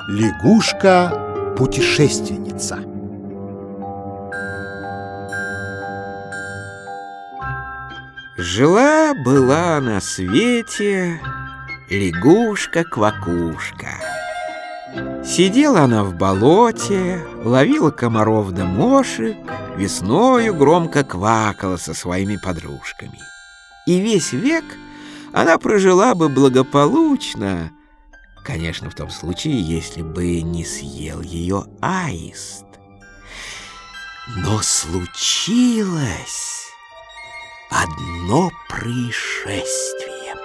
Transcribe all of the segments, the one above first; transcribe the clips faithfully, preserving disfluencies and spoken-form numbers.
Лягушка-путешественница. Жила-была на свете лягушка-квакушка. Сидела она в болоте, ловила комаров да мошек, весною громко квакала со своими подружками. И весь век она прожила бы благополучно, конечно, в том случае, если бы не съел ее аист. Но случилось одно происшествие.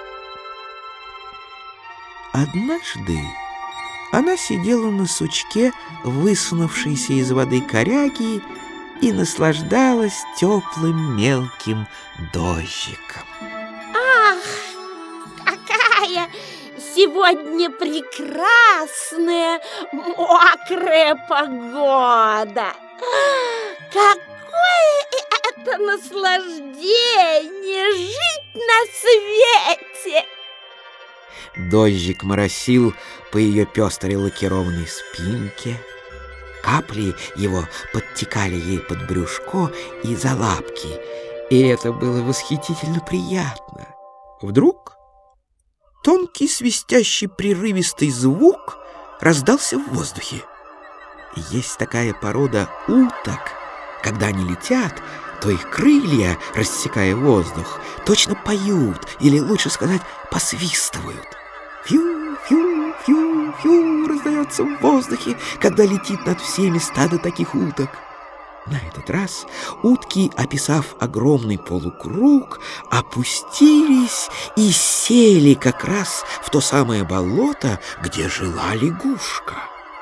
Однажды она сидела на сучке, высунувшейся из воды коряги, и наслаждалась теплым мелким дождиком. Ах, какая сегодня прекрасная мокрая погода! Какое это наслаждение жить на свете! Дождик моросил по ее пестрой лакированной спинке. Капли его подтекали ей под брюшко и за лапки, и это было восхитительно приятно. Вдруг тонкий свистящий прерывистый звук раздался в воздухе. Есть такая порода уток, когда они летят, то их крылья, рассекая воздух, точно поют, или лучше сказать, посвистывают. Фью-фью-фью-фью раздается в воздухе, когда летит над всеми стадо таких уток. На этот раз утки, описав огромный полукруг, опустились и сели как раз в то самое болото, где жила лягушка.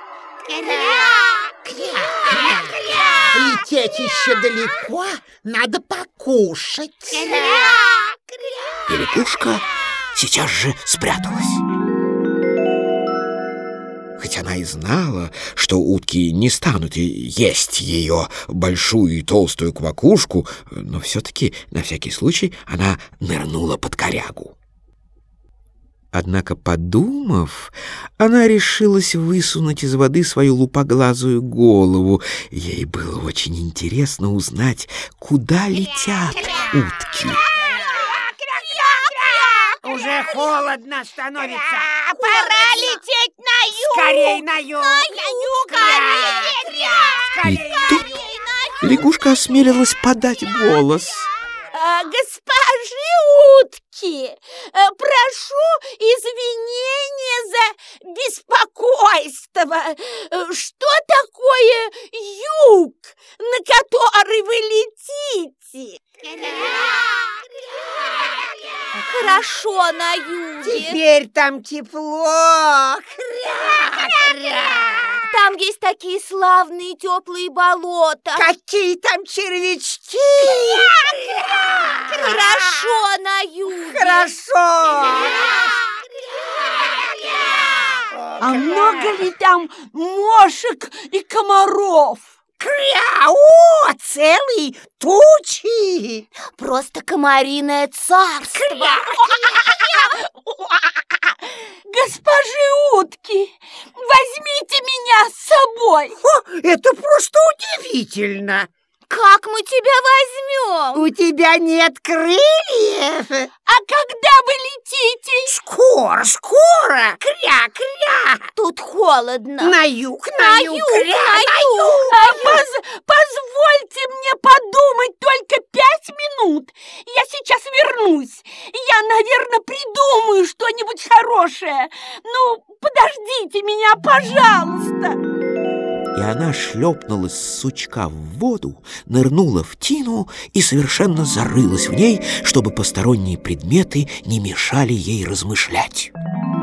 Лететь еще далеко, надо покушать. И лягушка сейчас же спряталась. Хоть она и знала, что утки не станут есть ее большую и толстую квакушку, но все-таки на всякий случай она нырнула под корягу. Однако, подумав, она решилась высунуть из воды свою лупоглазую голову. Ей было очень интересно узнать, куда летят утки. Уже холодно становится. Пора лететь на юг! Скорей на юг! На юг! И тут лягушка осмелилась подать голос. Госпожи утки, прошу извинения за беспокойство. Что такое юг, на который вы летите? Хорошо на юге. Теперь там тепло. Там есть такие славные теплые болота. Какие там червячки. Хорошо на юге. Хорошо. А много ли там мошек и комаров? Кря! О, целые тучи! Просто комариное царство. Госпожи утки, возьмите меня с собой. О, это просто удивительно. Как мы тебя возьмем? У тебя нет крыльев. А когда вы летите? Скоро, скоро. Кря, кря. Тут холодно. На юг, на, На юг, юг, кря, на на юг. юг. А, поз- позвольте мне подумать только пять минут. Я сейчас вернусь. Я, наверное, придумаю что-нибудь хорошее. Ну, подождите меня, пожалуйста. И она шлепнулась с сучка в воду, нырнула в тину и совершенно зарылась в ней, чтобы посторонние предметы не мешали ей размышлять.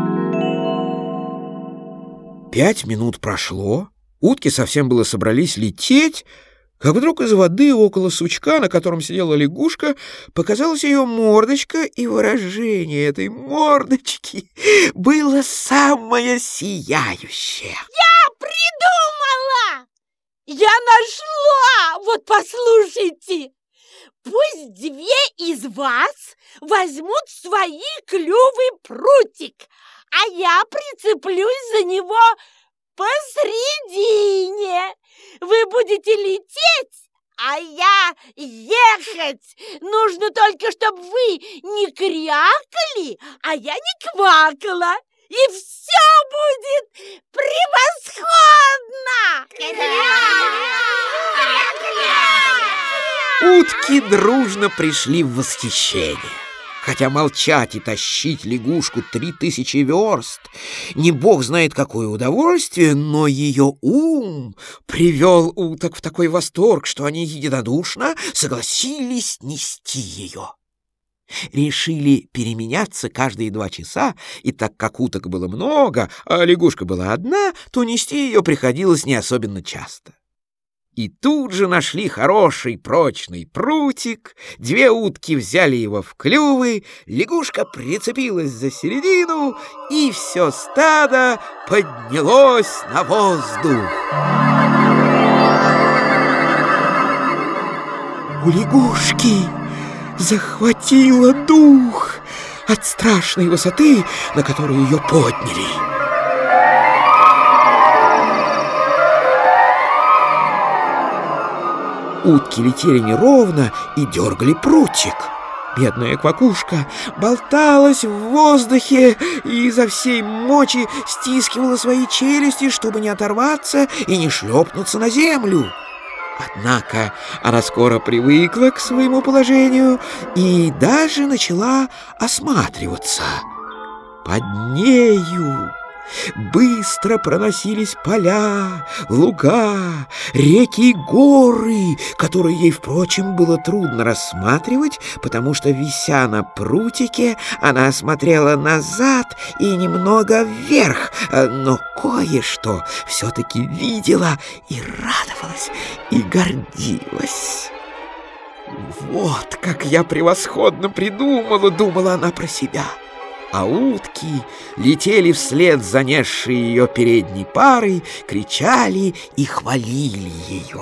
Пять минут прошло, утки совсем было собрались лететь, как вдруг из воды около сучка, на котором сидела лягушка, показалась ее мордочка, и выражение этой мордочки было самое сияющее. Я придумала! Я нашла! Вот послушайте! Пусть две из вас возьмут в свои клювы прутик, а я прицеплюсь за него посредине. Вы будете лететь, а я ехать. Нужно только, чтобы вы не крякали, а я не квакала. И все будет превосходно! Утки дружно пришли в восхищение. Хотя молчать и тащить лягушку три тысячи верст не бог знает какое удовольствие, но ее ум привел уток в такой восторг, что они единодушно согласились нести ее. Решили переменяться каждые два часа, и так как уток было много, а лягушка была одна, то нести ее приходилось не особенно часто. И тут же нашли хороший прочный прутик, две утки взяли его в клювы, лягушка прицепилась за середину, и все стадо поднялось на воздух. У лягушки захватило дух от страшной высоты, на которую ее подняли. Утки летели неровно и дергали прутик. Бедная квакушка болталась в воздухе и изо всей мочи стискивала свои челюсти, чтобы не оторваться и не шлепнуться на землю. Однако она скоро привыкла к своему положению и даже начала осматриваться. Под нею быстро проносились поля, луга, реки и горы, которые ей, впрочем, было трудно рассматривать, потому что, вися на прутике, она смотрела назад и немного вверх, но кое-что все-таки видела и радовалась, и гордилась. «Вот как я превосходно придумала!» — думала она про себя. А утки летели вслед за несшей ее передней парой, кричали и хвалили ее.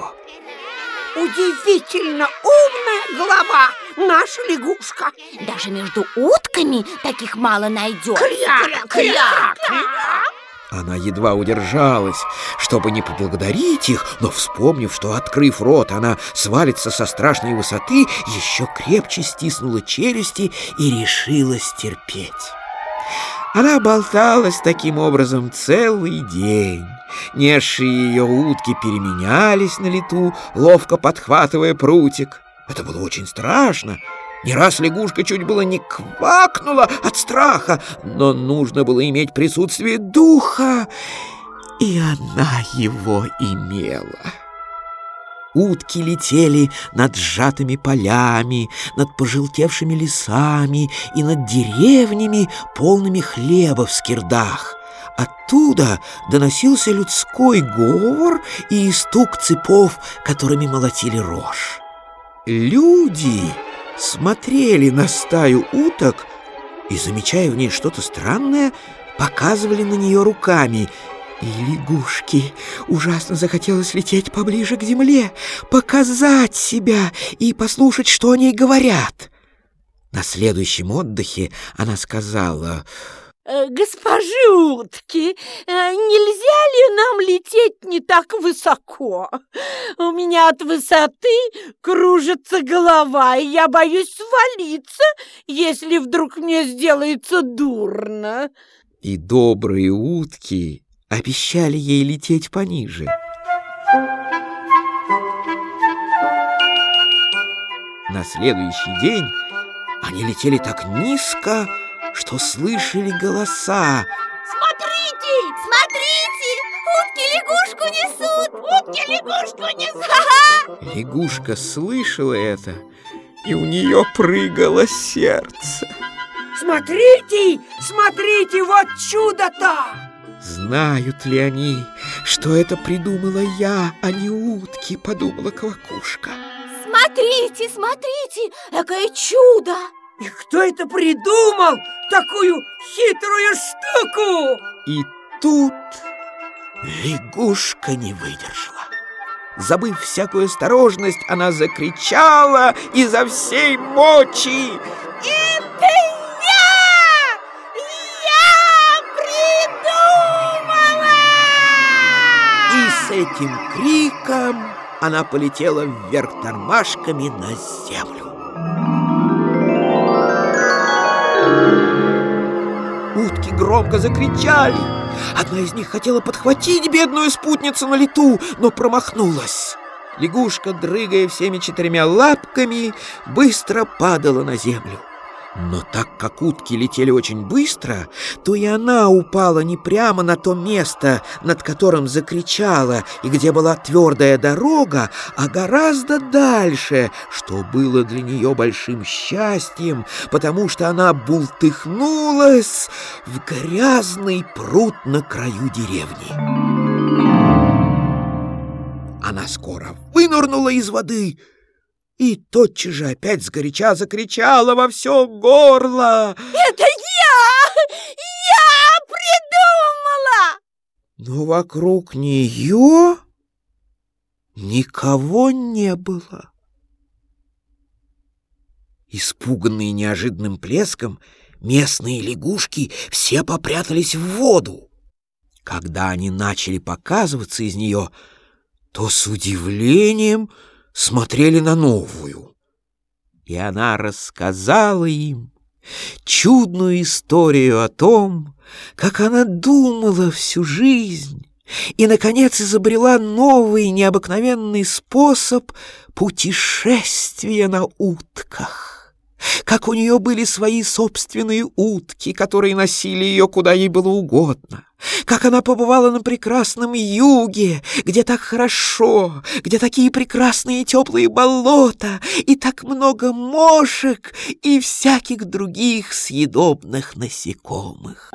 Удивительно умная голова наша лягушка. Даже между утками таких мало найдешь. Кря, кря, кря. Она едва удержалась, чтобы не поблагодарить их, но, вспомнив, что, открыв рот, она свалится со страшной высоты, еще крепче стиснула челюсти и решилась терпеть. Она болталась таким образом целый день. Несшие ее утки переменялись на лету, ловко подхватывая прутик. Это было очень страшно. Не раз лягушка чуть было не квакнула от страха, но нужно было иметь присутствие духа, и она его имела. Утки летели над сжатыми полями, над пожелтевшими лесами и над деревнями, полными хлеба в скирдах. Оттуда доносился людской говор и стук цепов, которыми молотили рожь. Люди смотрели на стаю уток и, замечая в ней что-то странное, показывали на нее руками. И лягушке ужасно захотелось лететь поближе к земле, показать себя и послушать, что о ней говорят. На следующем отдыхе она сказала: «Госпожи утки, нельзя ли нам лететь не так высоко? У меня от высоты кружится голова, и я боюсь свалиться, если вдруг мне сделается дурно». И добрые утки обещали ей лететь пониже. На следующий день они летели так низко, что слышали голоса. Смотрите, смотрите, утки лягушку несут, утки лягушку несут. Лягушка слышала это, и у нее прыгало сердце. Смотрите, смотрите, вот чудо-то! Знают ли они, что это придумала я, а не утки, подумала квакушка. Смотрите, смотрите, какое чудо! И кто это придумал такую хитрую штуку? И тут лягушка не выдержала. Забыв всякую осторожность, она закричала изо всей мочи: «Это я! Я придумала!» с этим криком она полетела вверх тормашками на землю. Утки громко закричали. Одна из них хотела подхватить бедную спутницу на лету, но промахнулась. Лягушка, дрыгая всеми четырьмя лапками, быстро падала на землю. Но так как утки летели очень быстро, то и она упала не прямо на то место, над которым закричала, и где была твердая дорога, а гораздо дальше, что было для нее большим счастьем, потому что она бултыхнулась в грязный пруд на краю деревни. Она скоро вынырнула из воды и тотчас же опять сгоряча закричала во все горло: «Это я! Я придумала!» Но вокруг нее никого не было. Испуганные неожиданным плеском, местные лягушки все попрятались в воду. Когда они начали показываться из нее, то с удивлением смотрели на новую. И она рассказала им чудную историю о том, как она думала всю жизнь и, наконец, изобрела новый необыкновенный способ путешествия на утках. Как у нее были свои собственные утки, которые носили ее куда ей было угодно. Как она побывала на прекрасном юге, где так хорошо, где такие прекрасные теплые болота и так много мошек и всяких других съедобных насекомых.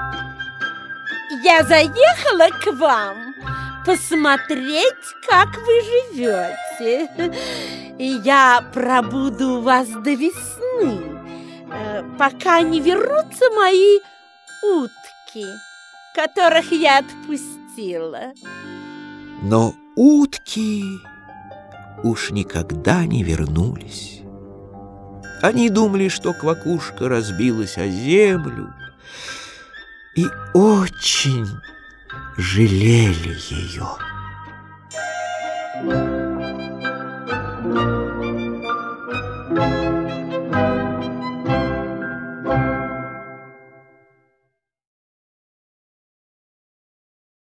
Я заехала к вам посмотреть, как вы живете. И я пробуду у вас до весны, пока не вернутся мои утки, которых я отпустила. Но утки уж никогда не вернулись. Они думали, что квакушка разбилась о землю, и очень жалели ее.